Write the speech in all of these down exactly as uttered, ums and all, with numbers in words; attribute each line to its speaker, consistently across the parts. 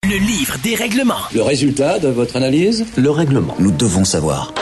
Speaker 1: Le livre des règlements.
Speaker 2: Le résultat de votre analyse?
Speaker 3: Le règlement. Nous devons savoir.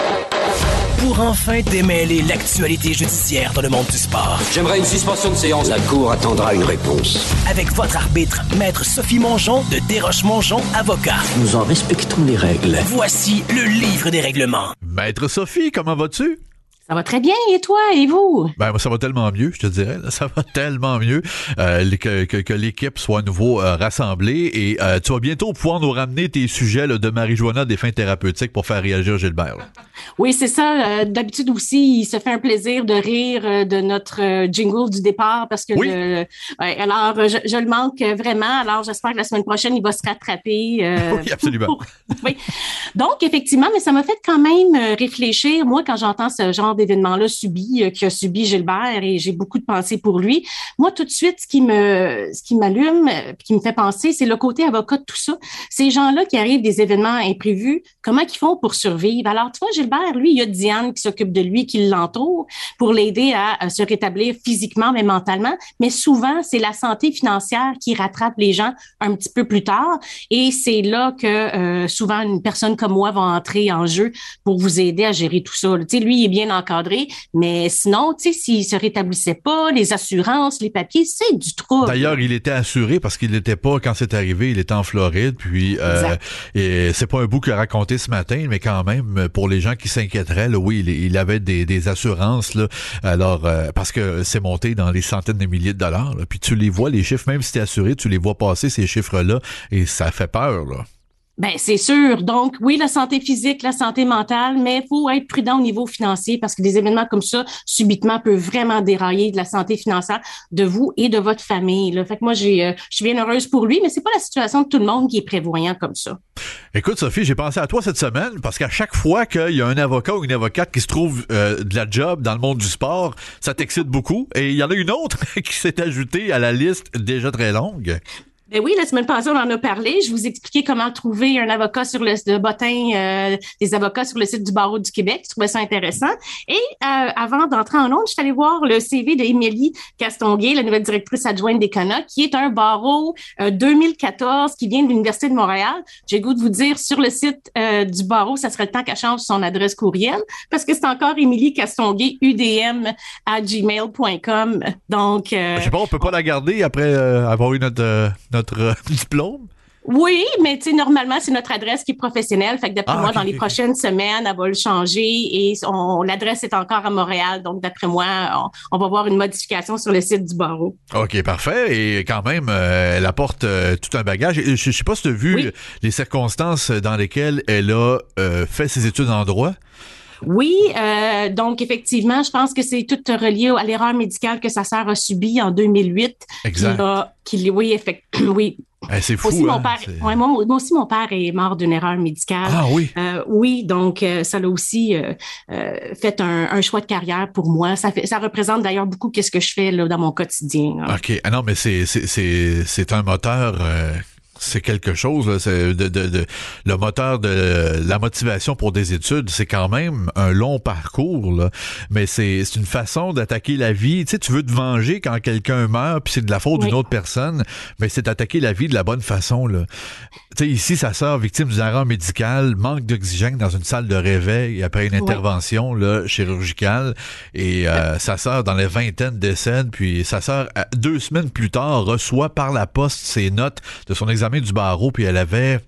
Speaker 1: Pour enfin démêler l'actualité judiciaire dans le monde du sport.
Speaker 2: J'aimerais une suspension de séance. La Cour attendra une réponse.
Speaker 1: Avec votre arbitre, Maître Sophie Mongeon de Desroches-Mongeon, avocat.
Speaker 3: Nous en respectons les règles.
Speaker 1: Voici le livre des règlements.
Speaker 4: Maître Sophie, comment vas-tu?
Speaker 5: Ça va très bien, et toi, et vous?
Speaker 4: Ben, moi, ça va tellement mieux, je te dirais. Là, ça va tellement mieux euh, que, que, que l'équipe soit à nouveau euh, rassemblée. Et euh, tu vas bientôt pouvoir nous ramener tes sujets là, de marijuana des fins thérapeutiques pour faire réagir Gilbert. Là.
Speaker 5: Oui, c'est ça. Euh, d'habitude aussi, il se fait un plaisir de rire euh, de notre euh, jingle du départ parce que
Speaker 4: oui.
Speaker 5: le, ouais, alors je, je le manque vraiment. Alors j'espère que la semaine prochaine, il va se rattraper. Euh,
Speaker 4: oui, absolument.
Speaker 5: Pour, oui. Donc, effectivement, mais ça m'a fait quand même réfléchir. Moi, quand j'entends ce genre d'événement-là subi, euh, qui a subi Gilbert, et j'ai beaucoup de pensées pour lui. Moi, tout de suite, ce qui me, ce qui m'allume, euh, qui me fait penser, c'est le côté avocat de tout ça. Ces gens-là qui arrivent des événements imprévus, comment ils font pour survivre? Alors, tu vois, Gilbert, lui, il y a Diane qui s'occupe de lui, qui l'entoure pour l'aider à, à se rétablir physiquement, mais mentalement. Mais souvent, c'est la santé financière qui rattrape les gens un petit peu plus tard. Et c'est là que euh, souvent une personne comme moi va entrer en jeu pour vous aider à gérer tout ça. Tu sais, lui, il est bien encadré, mais sinon, tu sais, s'il se rétablissait pas, les assurances, les papiers, c'est du trouble.
Speaker 4: D'ailleurs, il était assuré parce qu'il n'était pas, quand c'est arrivé, il était en Floride, puis euh, et c'est pas un bout qu'il a raconté ce matin, mais quand même, pour les gens qui s'inquiéteraient, là, oui, il, il avait des, des assurances, là, alors, euh, parce que c'est monté dans les centaines de milliers de dollars, là, puis tu les vois, les chiffres, même si t'es assuré, tu les vois passer, ces chiffres-là, et ça fait peur, là.
Speaker 5: Ben c'est sûr. Donc oui, la santé physique, la santé mentale, mais il faut être prudent au niveau financier parce que des événements comme ça, subitement, peuvent vraiment dérailler de la santé financière de vous et de votre famille. Là. Fait que moi, j'ai, euh, je suis bien heureuse pour lui, mais c'est pas la situation de tout le monde qui est prévoyant comme ça.
Speaker 4: Écoute, Sophie, j'ai pensé à toi cette semaine parce qu'à chaque fois qu'il y a un avocat ou une avocate qui se trouve euh, de la job dans le monde du sport, ça t'excite beaucoup. Et il y en a une autre qui s'est ajoutée à la liste déjà très longue.
Speaker 5: Ben oui, la semaine passée, on en a parlé. Je vous ai expliqué comment trouver un avocat sur le, le bottin euh, des avocats sur le site du Barreau du Québec. Je trouvais ça intéressant. Et euh, avant d'entrer en ondes, je suis allée voir le C V d'Émilie Castonguay, la nouvelle directrice adjointe d'Écona, qui est un barreau euh, deux mille quatorze qui vient de l'Université de Montréal. J'ai le goût de vous dire, sur le site euh, du barreau, ça serait le temps qu'elle change son adresse courriel parce que c'est encore Émilie Castonguay, U D M à gmail point com. Donc, euh,
Speaker 4: je sais pas, on peut pas la garder après euh, avoir eu notre... Euh, notre euh, diplôme?
Speaker 5: Oui, mais tu sais, normalement, c'est notre adresse qui est professionnelle. Fait que d'après
Speaker 4: ah,
Speaker 5: moi,
Speaker 4: okay,
Speaker 5: dans les
Speaker 4: okay.
Speaker 5: prochaines semaines, elle va le changer et on, l'adresse est encore à Montréal. Donc, d'après moi, on, on va voir une modification sur le site du barreau.
Speaker 4: OK, parfait. Et quand même, euh, elle apporte euh, tout un bagage. Et je, je sais pas si tu as vu oui. les circonstances dans lesquelles elle a euh, fait ses études en droit.
Speaker 5: Oui, euh, donc effectivement, je pense que c'est tout relié à l'erreur médicale que sa sœur a subie en deux mille huit.
Speaker 4: Exact.
Speaker 5: Qui a, qui, oui, effectivement, oui.
Speaker 4: Eh, c'est fou,
Speaker 5: aussi,
Speaker 4: hein?
Speaker 5: mon père,
Speaker 4: c'est...
Speaker 5: Ouais, moi, moi aussi, mon père est mort d'une erreur médicale.
Speaker 4: Ah oui?
Speaker 5: Euh, oui, donc euh, ça l'a aussi euh, euh, fait un, un choix de carrière pour moi. Ça fait, ça représente d'ailleurs beaucoup qu'est-ce que je fais là, dans mon quotidien. Là.
Speaker 4: OK. Ah non, mais c'est, c'est, c'est, c'est un moteur... Euh... C'est quelque chose, là, c'est de, de, de, le moteur de la motivation pour des études, c'est quand même un long parcours, là. Mais c'est, c'est une façon d'attaquer la vie. Tu sais, tu veux te venger quand quelqu'un meurt, puis c'est de la faute oui. d'une autre personne, mais c'est d'attaquer la vie de la bonne façon, là. Tu sais, ici, sa sœur, victime d'une erreur médicale, manque d'oxygène dans une salle de réveil après une intervention oui. là, chirurgicale, et euh, sa sœur, dans les vingtaines, décède, puis sa sœur, deux semaines plus tard, reçoit par la poste ses notes de son examen du barreau, puis elle avait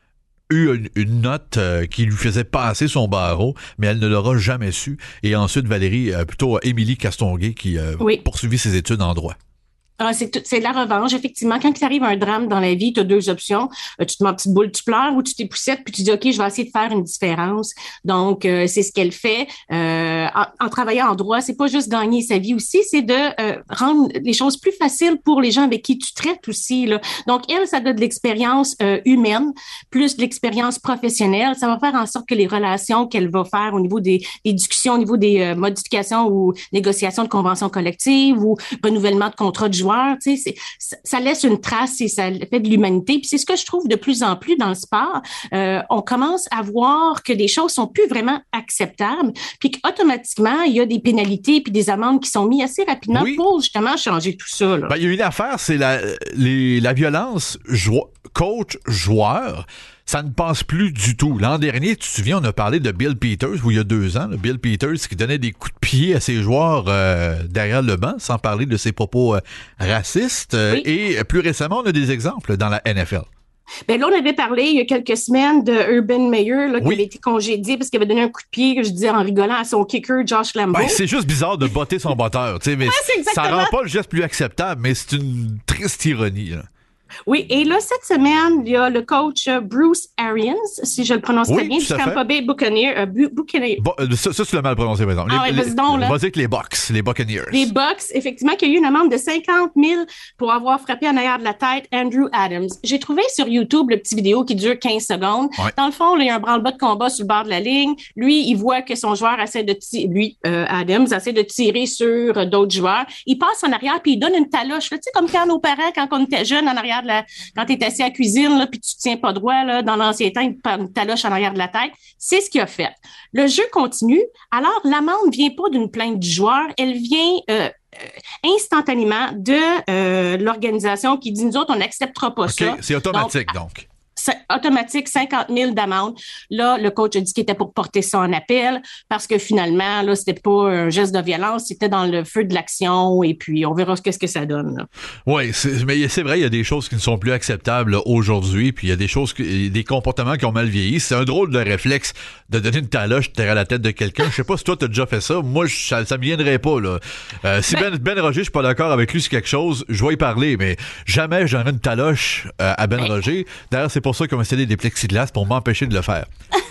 Speaker 4: eu une, une note euh, qui lui faisait passer son barreau, mais elle ne l'aura jamais su. Et ensuite, Valérie, euh, plutôt Émilie Castonguay, qui euh, oui. poursuivit ses études en droit.
Speaker 5: Ah, c'est, tout, c'est de la revanche, effectivement. Quand il t'arrive un drame dans la vie, tu as deux options. Euh, tu te mets en petite boule, tu pleures, ou tu t'époussettes, puis tu dis, OK, je vais essayer de faire une différence. Donc, euh, c'est ce qu'elle fait. Euh, en, en travaillant en droit, c'est pas juste gagner sa vie aussi, c'est de euh, rendre les choses plus faciles pour les gens avec qui tu traites aussi, là. Donc, elle, ça donne de l'expérience euh, humaine, plus de l'expérience professionnelle. Ça va faire en sorte que les relations qu'elle va faire au niveau des, des discussions, au niveau des euh, modifications ou négociations de conventions collectives ou renouvellement de contrats de joueurs, tu sais, c'est, ça laisse une trace et ça fait de l'humanité. Puis c'est ce que je trouve de plus en plus dans le sport. Euh, on commence à voir que des choses sont plus vraiment acceptables, puis qu'automatiquement, il y a des pénalités puis des amendes qui sont mises assez rapidement oui. pour justement changer tout ça. Là.
Speaker 4: Ben, il y a une affaire, c'est la, les, la violence jo- coach-joueur, ça ne passe plus du tout. L'an dernier, tu te souviens, on a parlé de Bill Peters, ou il y a deux ans, là, Bill Peters qui donnait des coups de pied à ses joueurs euh, derrière le banc, sans parler de ses propos euh, racistes. Oui. Et plus récemment, on a des exemples dans la N F L.
Speaker 5: Ben là, on avait parlé il y a quelques semaines de Urban Meyer là, qui
Speaker 4: oui.
Speaker 5: avait été congédié parce qu'il avait donné un coup de pied, je disais en rigolant, à son kicker, Josh Lambeau.
Speaker 4: Ben, c'est juste bizarre de botter son botteur, tu sais, mais
Speaker 5: ouais,
Speaker 4: ça rend pas le geste plus acceptable, mais c'est une triste ironie, là.
Speaker 5: Oui, et là, cette semaine, il y a le coach Bruce Arians, si je le prononce
Speaker 4: oui,
Speaker 5: très bien, du Tampa Bay Buccaneers. Euh, Buccaneers.
Speaker 4: Bon, ça, ça, tu l'as mal prononcé, par exemple.
Speaker 5: Ah,
Speaker 4: les,
Speaker 5: ouais, vas-y donc, là.
Speaker 4: Vas-y avec les Bucks, les Buccaneers.
Speaker 5: Les Bucks, effectivement, qui a eu une amende de cinquante mille pour avoir frappé en arrière de la tête Andrew Adams. J'ai trouvé sur YouTube le petit vidéo qui dure quinze secondes. Ouais. Dans le fond, là, il y a un branle-bas de combat sur le bord de la ligne. Lui, il voit que son joueur essaie de tirer, lui, euh, Adams, essaie de tirer sur euh, d'autres joueurs. Il passe en arrière puis il donne une taloche. Tu sais, comme quand nos parents, quand on était jeunes, en arrière de la, quand t'étais assis à la cuisine, là, puis tu te tiens pas droit, là, dans l'ancien temps, il te taloche en arrière de la tête. C'est ce qu'il a fait. Le jeu continue. Alors, l'amende vient pas d'une plainte du joueur, elle vient euh, instantanément de euh, l'organisation qui dit, nous autres, on n'acceptera pas
Speaker 4: okay,
Speaker 5: ça.
Speaker 4: C'est automatique, donc. donc.
Speaker 5: C'est automatique, cinquante mille d'amende. Là, le coach a dit qu'il était pour porter ça en appel parce que finalement, là, c'était pas un geste de violence, c'était dans le feu de l'action et puis on verra ce que, ce que ça donne.
Speaker 4: Oui, mais c'est vrai, il y a des choses qui ne sont plus acceptables là, aujourd'hui, puis il y a des choses, des comportements qui ont mal vieilli. C'est un drôle de réflexe de donner une taloche derrière la tête de quelqu'un. Je sais pas si toi, t'as déjà fait ça. Moi, je, ça, ça me viendrait pas, là. Euh, si Ben, Ben, ben Roger, je suis pas d'accord avec lui sur quelque chose, je vais y parler, mais jamais je donnerais une taloche euh, à Ben, Ben Roger. D'ailleurs, c'est pour ça qu'ils ont installé des plexiglas pour m'empêcher de le faire.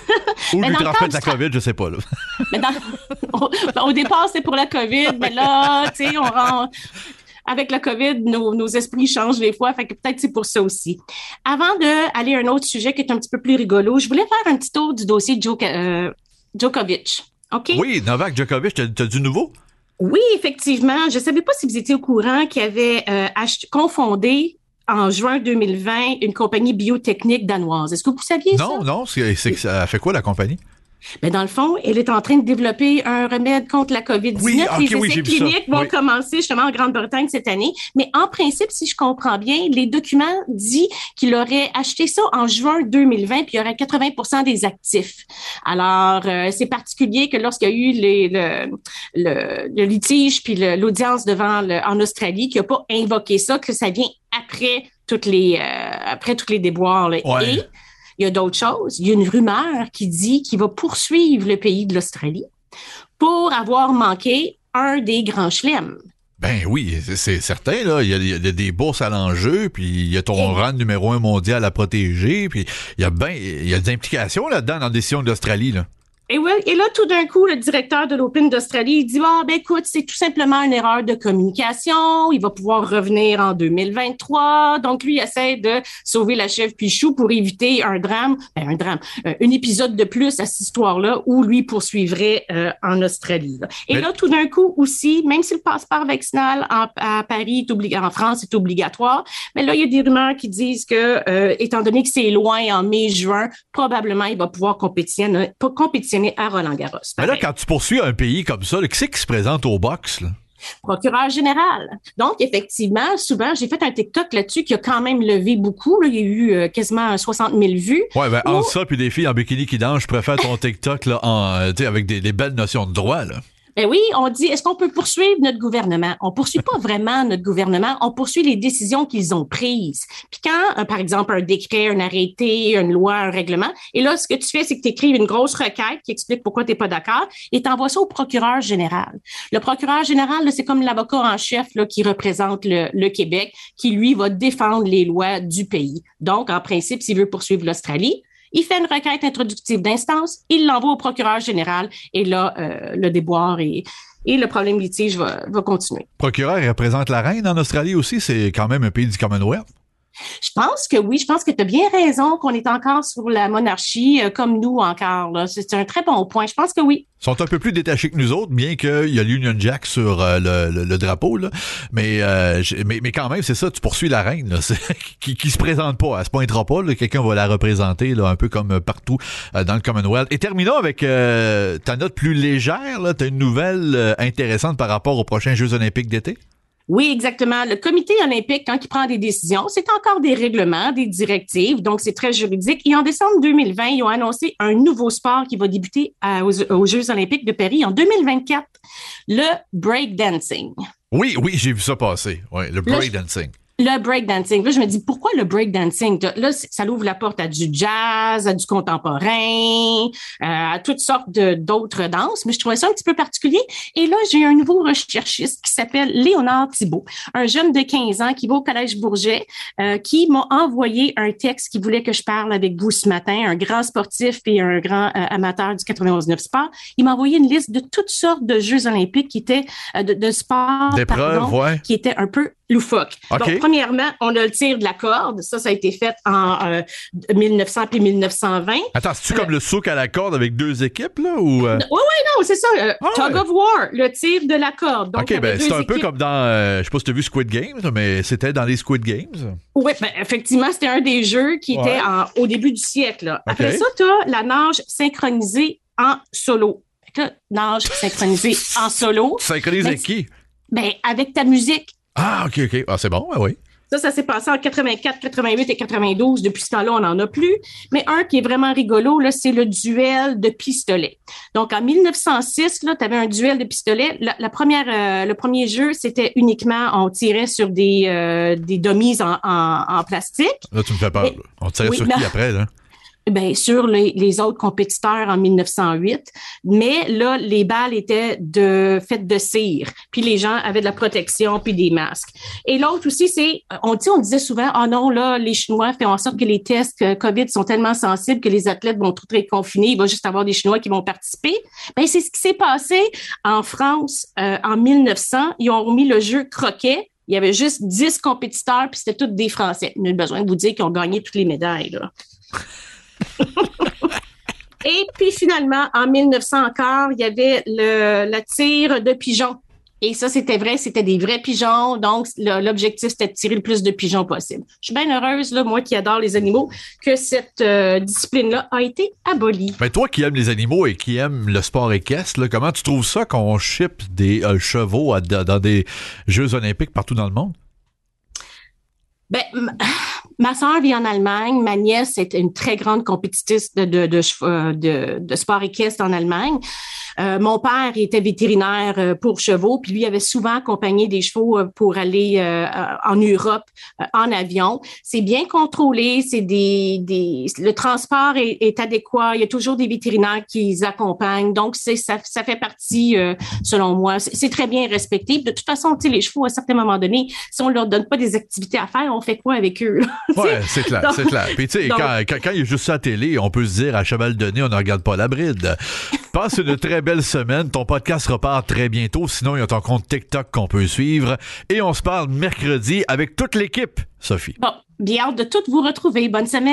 Speaker 4: Ou lui transmettre la COVID, je sais pas. Là.
Speaker 5: Mais dans, au, au départ, c'est pour la COVID, mais là, tu sais, on rend... Avec la COVID, nos, nos esprits changent des fois, fait que peut-être c'est pour ça aussi. Avant d'aller à un autre sujet qui est un petit peu plus rigolo, je voulais faire un petit tour du dossier Djok- euh, Djokovic. OK?
Speaker 4: Oui, Novak Djokovic, t'as, t'as du nouveau?
Speaker 5: Oui, effectivement. Je savais pas si vous étiez au courant qu'il avait euh, ach- confondé en juin deux mille vingt une compagnie biotechnique danoise. Est-ce que vous saviez
Speaker 4: non,
Speaker 5: ça?
Speaker 4: Non, non. C'est, c'est, ça fait quoi, la compagnie?
Speaker 5: Mais dans le fond, elle est en train de développer un remède contre la COVID dix-neuf.
Speaker 4: Oui, okay,
Speaker 5: les essais
Speaker 4: oui,
Speaker 5: cliniques vont
Speaker 4: oui.
Speaker 5: commencer justement en Grande-Bretagne cette année. Mais en principe, si je comprends bien, les documents disent qu'il aurait acheté ça en juin deux mille vingt, puis il y aurait quatre-vingts pour cent des actifs. Alors, euh, c'est particulier que lorsqu'il y a eu les, le, le, le litige puis le, l'audience devant le, en Australie, qu'il n'a pas invoqué ça, que ça vient après toutes les euh, après tous les déboires. Là.
Speaker 4: Ouais.
Speaker 5: Et il y a d'autres choses. Il y a une rumeur qui dit qu'il va poursuivre le pays de l'Australie pour avoir manqué un des grands chelems.
Speaker 4: Ben oui, c'est, c'est certain, là. Il y, a, il y a des bourses à l'enjeu, puis il y a ton Et... rang numéro un mondial à protéger, puis il y a ben, il y a des implications là-dedans dans la décision de l'Australie, là.
Speaker 5: Et, ouais, et là, tout d'un coup, le directeur de l'Open d'Australie, il dit « Ah, ben écoute, c'est tout simplement une erreur de communication. Il va pouvoir revenir en deux mille vingt-trois. » Donc, lui, il essaie de sauver la chèvre Pichou pour éviter un drame, ben, un drame, euh, un épisode de plus à cette histoire-là où lui poursuivrait euh, en Australie. Là. Et mais... là, tout d'un coup aussi, même si le passeport vaccinal en, à Paris est obli- en France est obligatoire, mais là, il y a des rumeurs qui disent que, euh, étant donné que c'est loin en mai-juin, probablement, il va pouvoir compétitionner, pas compétitionner à Roland-Garros.
Speaker 4: Mais là, quand tu poursuis un pays comme ça, là, qui c'est qui se présente au box, là?
Speaker 5: Procureur général. Donc, effectivement, souvent, j'ai fait un TikTok là-dessus qui a quand même levé beaucoup. Là. Il y a eu euh, quasiment soixante mille vues.
Speaker 4: Ouais, ben,
Speaker 5: où...
Speaker 4: entre ça puis des filles en bikini qui dansent, je préfère ton TikTok là, en, euh, avec des, des belles notions de droit, là.
Speaker 5: Ben oui, on dit, est-ce qu'on peut poursuivre notre gouvernement? On poursuit pas vraiment notre gouvernement, on poursuit les décisions qu'ils ont prises. Puis quand, euh, par exemple, un décret, un arrêté, une loi, un règlement, et là, ce que tu fais, c'est que tu écris une grosse requête qui explique pourquoi tu n'es pas d'accord et tu envoies ça au procureur général. Le procureur général, là, c'est comme l'avocat en chef là, qui représente le, le Québec, qui, lui, va défendre les lois du pays. Donc, en principe, s'il veut poursuivre l'Australie, il fait une requête introductive d'instance, il l'envoie au procureur général et là, euh, le déboire et, et le problème litige va, va continuer.
Speaker 4: Procureur, il représente la reine en Australie aussi, c'est quand même un pays du Commonwealth.
Speaker 5: Je pense que oui, je pense que tu as bien raison qu'on est encore sur la monarchie, euh, comme nous encore. Là. C'est un très bon point. Je pense que oui.
Speaker 4: Ils sont un peu plus détachés que nous autres, bien qu'il y a l'Union Jack sur euh, le, le, le drapeau. Là. Mais, euh, mais, mais quand même, c'est ça, tu poursuis la reine là, qui, qui se présente pas. Elle se pointera pas. Là, quelqu'un va la représenter, là, un peu comme partout euh, dans le Commonwealth. Et terminons avec euh, ta note plus légère. Tu as une nouvelle euh, intéressante par rapport aux prochains Jeux olympiques d'été?
Speaker 5: Oui, exactement. Le comité olympique, quand il prend des décisions, c'est encore des règlements, des directives, donc c'est très juridique. Et en décembre deux mille vingt, ils ont annoncé un nouveau sport qui va débuter à, aux, aux Jeux olympiques de Paris en deux mille vingt-quatre, le breakdancing.
Speaker 4: Oui, oui, j'ai vu ça passer. Oui, le breakdancing.
Speaker 5: Le breakdancing. Là, je me dis, pourquoi le breakdancing? Là, ça l'ouvre la porte à du jazz, à du contemporain, à toutes sortes de, d'autres danses, mais je trouvais ça un petit peu particulier. Et là, j'ai un nouveau recherchiste qui s'appelle Léonard Thibault, un jeune de quinze ans qui va au Collège Bourget, euh, qui m'a envoyé un texte qui voulait que je parle avec vous ce matin, un grand sportif et un grand euh, amateur du quatre-vingt-onze neuf Sport. Il m'a envoyé une liste de toutes sortes de Jeux olympiques qui étaient, euh, de, de sports,
Speaker 4: d'épreuves,
Speaker 5: pardon,
Speaker 4: ouais.
Speaker 5: qui étaient un peu loufoques.
Speaker 4: Okay.
Speaker 5: Donc, premièrement, on a le tir de la corde. Ça, ça a été fait en euh, mille neuf cents puis mille neuf cent vingt.
Speaker 4: Attends, c'est-tu
Speaker 5: euh,
Speaker 4: comme le souk à la corde avec deux équipes, là? Ou euh...
Speaker 5: Oui, oui, non, c'est ça. Euh, ah, Tug ouais. of War, le tir de la corde. Donc,
Speaker 4: OK, ben, c'est un
Speaker 5: équipes.
Speaker 4: peu comme dans, euh, je sais pas si tu as vu Squid Games, mais c'était dans les Squid Games.
Speaker 5: Oui, ben, effectivement, c'était un des jeux qui
Speaker 4: ouais.
Speaker 5: était en, au début du siècle. Là. Après
Speaker 4: okay.
Speaker 5: ça, tu as la nage synchronisée en solo. Là, nage synchronisée en solo.
Speaker 4: Synchronisée avec qui?
Speaker 5: Ben, avec ta musique.
Speaker 4: Ah, OK, OK. Ah, c'est bon, ben oui.
Speaker 5: Ça, ça s'est passé en quatre-vingt-quatre, quatre-vingt-huit et quatre-vingt-douze. Depuis ce temps-là, on n'en a plus. Mais un qui est vraiment rigolo, là, c'est le duel de pistolets. Donc, en mille neuf cent six, tu avais un duel de pistolets. La, la première, euh, le premier jeu, c'était uniquement, on tirait sur des, euh, des dummies en, en, en plastique.
Speaker 4: Là, tu me fais peur. Et, on tirait oui, sur qui après, là?
Speaker 5: Ben, sur les, les autres compétiteurs en mille neuf cent huit. Mais là, les balles étaient de, faites de cire. Puis les gens avaient de la protection puis des masques. Et l'autre aussi, c'est, on dit, on disait souvent, oh non, là, les Chinois font en sorte que les tests COVID sont tellement sensibles que les athlètes vont tout être confinés. Il va juste avoir des Chinois qui vont participer. Ben, c'est ce qui s'est passé en France euh, en mille neuf cents. Ils ont remis le jeu croquet. Il y avait juste dix compétiteurs puis c'était tous des Français. Il n'y a besoin de vous dire qu'ils ont gagné toutes les médailles, là. Et puis finalement, en mille neuf cents encore, il y avait le, le tir de pigeons. Et ça, c'était vrai, c'était des vrais pigeons. Donc, le, l'objectif, c'était de tirer le plus de pigeons possible. Je suis bien heureuse, là, moi qui adore les animaux, que cette euh, discipline-là a été abolie.
Speaker 4: Mais toi qui aimes les animaux et qui aimes le sport équestre, là, comment tu trouves ça qu'on ship des euh, chevaux à, dans des Jeux olympiques partout dans le monde?
Speaker 5: Ben, m- ma sœur vit en Allemagne. Ma nièce est une très grande compétitrice de, de, de, de, de sport équestre en Allemagne. Euh, mon père était vétérinaire pour chevaux, puis lui avait souvent accompagné des chevaux pour aller euh, en Europe euh, en avion. C'est bien contrôlé, c'est des, des le transport est, est adéquat. Il y a toujours des vétérinaires qui les accompagnent, donc c'est ça, ça fait partie, euh, selon moi, c'est, c'est très bien respecté. De toute façon, tu sais, les chevaux à un certain moment donné, si on leur donne pas des activités à faire, on fait quoi avec eux?
Speaker 4: Ouais, c'est clair, donc, c'est clair. Puis tu sais, quand, quand, quand il y a juste ça à télé, on peut se dire à cheval de nez, on ne regarde pas la bride. Passe une très belle semaine. Ton podcast repart très bientôt. Sinon, il y a ton compte TikTok qu'on peut suivre. Et on se parle mercredi avec toute l'équipe, Sophie.
Speaker 5: Bon, bien hâte de toutes vous retrouver. Bonne semaine.